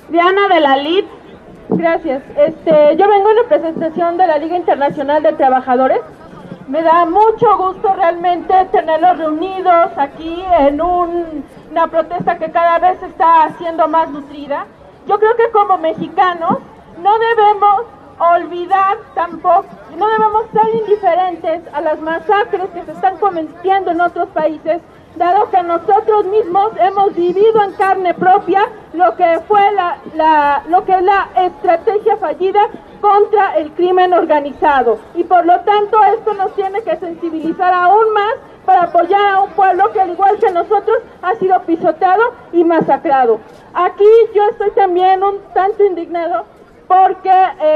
Diana de la LID. Gracias. Yo vengo en representación de la Liga Internacional de Trabajadores. Me da mucho gusto realmente tenerlos reunidos aquí en una protesta que cada vez se está haciendo más nutrida. Yo creo que como mexicanos no debemos olvidar tampoco, no debemos ser indiferentes a las masacres que se están cometiendo en otros países, dado que nosotros mismos hemos vivido en carne propia lo que fue lo que es la estrategia fallida contra el crimen organizado, y por lo tanto esto nos tiene que sensibilizar aún más para apoyar a un pueblo que al igual que nosotros ha sido pisoteado y masacrado. Aquí yo estoy también un tanto indignado porque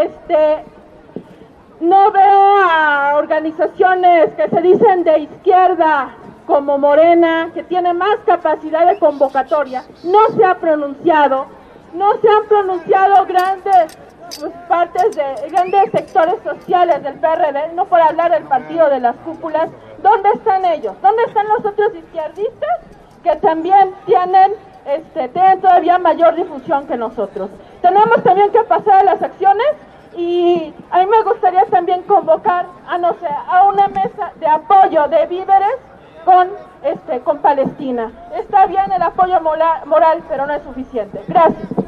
no veo a organizaciones que se dicen de izquierda como Morena, que tiene más capacidad de convocatoria. No se han pronunciado grandes grandes sectores sociales del PRD, no por hablar del partido de las cúpulas. ¿Dónde están ellos? ¿Dónde están los otros izquierdistas que también tienen todavía mayor difusión que nosotros? Tenemos también que pasar a las acciones, y a mí me gustaría también convocar a una mesa de apoyo de víveres con Palestina. Está bien el apoyo moral, pero no es suficiente. Gracias.